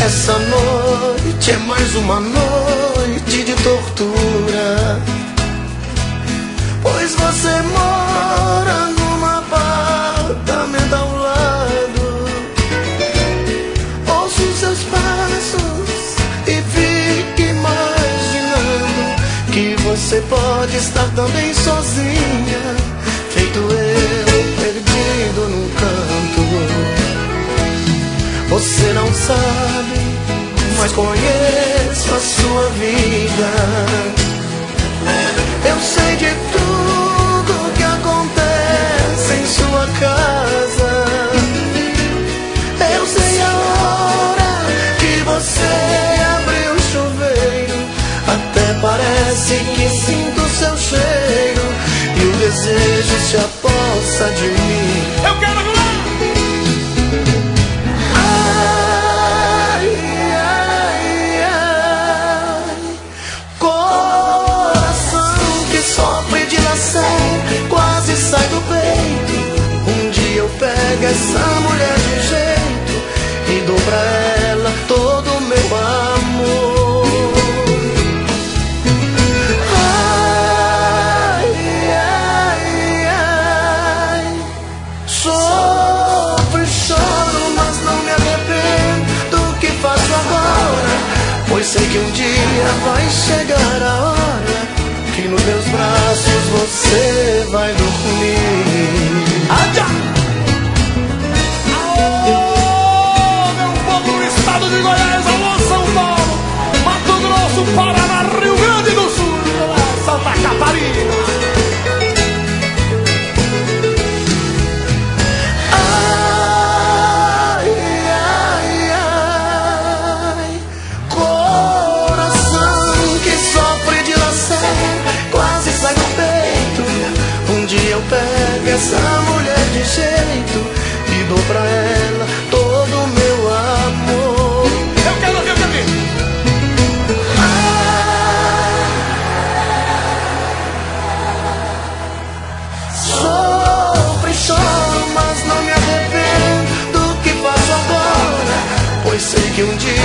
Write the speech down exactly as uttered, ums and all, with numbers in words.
Essa noite é mais uma noite de tortura, pois você mora num apartamento ao lado. Ouço seus passos e fique imaginando que você pode estar também sozinha, feito eu, perdido num canto. Você não sabe, mas conheço a sua vida. Eu sei de tudo que acontece em sua casa. Eu sei a hora que você abriu o chuveiro. Até parece que sinto seu cheiro e o desejo se apossa de mim. Eu quero voar! Quase sai do peito. Um dia eu pego essa mulher de jeito e dou pra ela todo o meu amor. Ai, ai, ai. Sofro e choro, mas não me arrependo do que faço agora, pois sei que um dia vai chegar a hora que nos meus braços você vai dormir. Adia! Aô, meu povo do estado de Goiás, alô São Paulo, Mato Grosso, Paraná, Rio Grande do Sul, Santa Catarina. Ai, ai, ai, coração que sofre de lacera, quase sai do peito. Um dia eu pego essa mulher de jeito e dou pra ela todo o meu amor. Eu quero ouvir pra mim. Sofro e choro, mas não me arrependo do que faço agora, pois sei que um dia